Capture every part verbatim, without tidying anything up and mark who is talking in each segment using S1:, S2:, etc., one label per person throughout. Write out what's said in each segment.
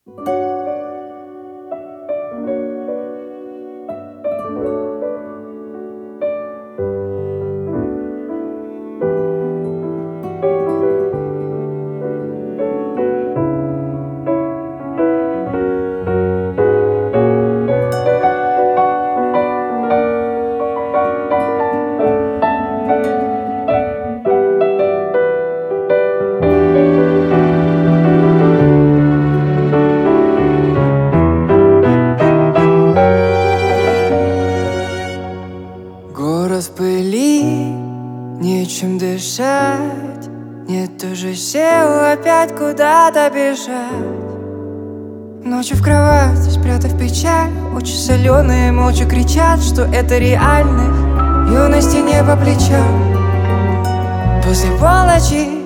S1: Город в пыли, нечем дышать. Нет уже сил опять куда-то бежать. Ночью в кровати, спрятав печаль, очи соленые молча кричат, что это реальность. Юности не по плечам. После полночи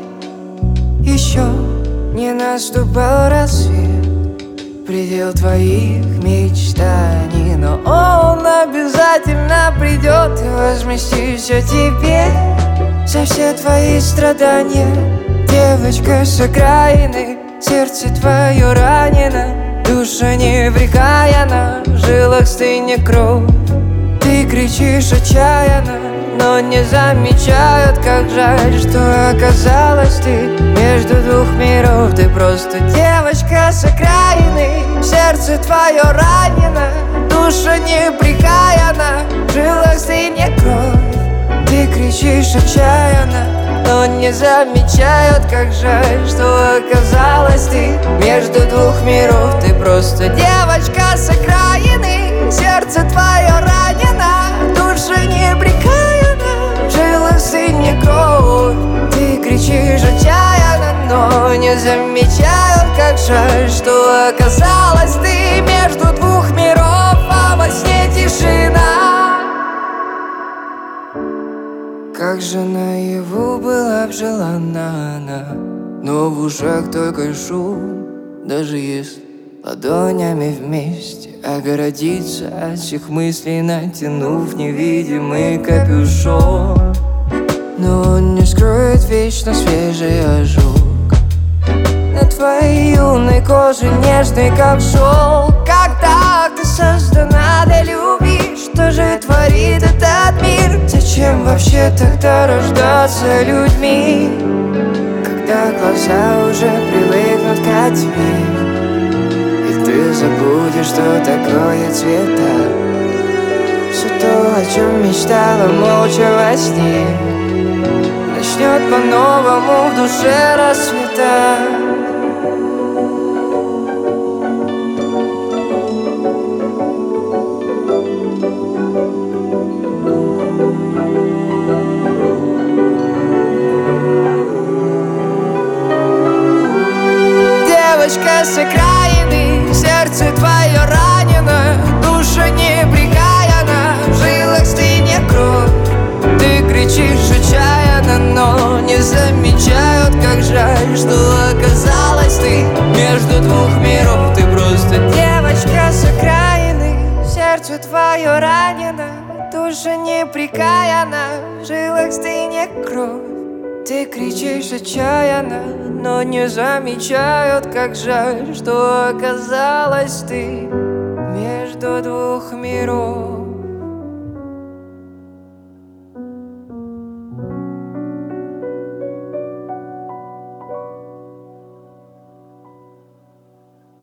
S1: еще не наступал рассвет. Предел твоих мечтаний, но он обязательно придет и возместит все тебе за все твои страдания. Девочка с окраины, сердце твое ранено, душа неприкаяна, в жилах стынет кровь. Ты кричишь отчаянно, но не замечают, как жаль, что оказалась ты между двух миров. Ты просто девочка с окраины, сердце твое ранено, душа неприкаяна, в жилах стынет кровь. Ты кричишь отчаянно, но не замечают, как жаль, что оказалась ты между двух миров. Ты просто девочка с окраины, сердце твое ранено, душа неприкаяна, в жилах стынет кровь. Ты кричишь отчаянно, но не замечают, как жаль, что оказалась ты между двух миров, а во сне тишина. Как же наяву была б желанна она, но в ушах только шум. Даже если ладонями вместе огородиться от всех мыслей, натянув невидимый капюшон. Но он не скроет вечно свежий ожог на твоей юной коже, нежной как шелк. Как так ты создана для любви? Что же творит этот мир? Зачем вообще тогда рождаться людьми, когда глаза уже привыкнут к тьме, и ты забудешь, что такое цвета? Все то, о чем мечтала молча во сне, начнет по-новому в душе расцветать. Девочка с окраины, сердце твое ранено, душа неприкаяна, в жилах стынет кровь. Ты кричишь отчаянно, но не замечают, как жаль, что оказалась ты между двух миров. Ты просто девочка с окраины, сердце твое ранено, душа неприкаяна, в жилах стынет кровь. Ты кричишь отчаянно, но не замечают, как жаль, что оказалась ты между двух миров.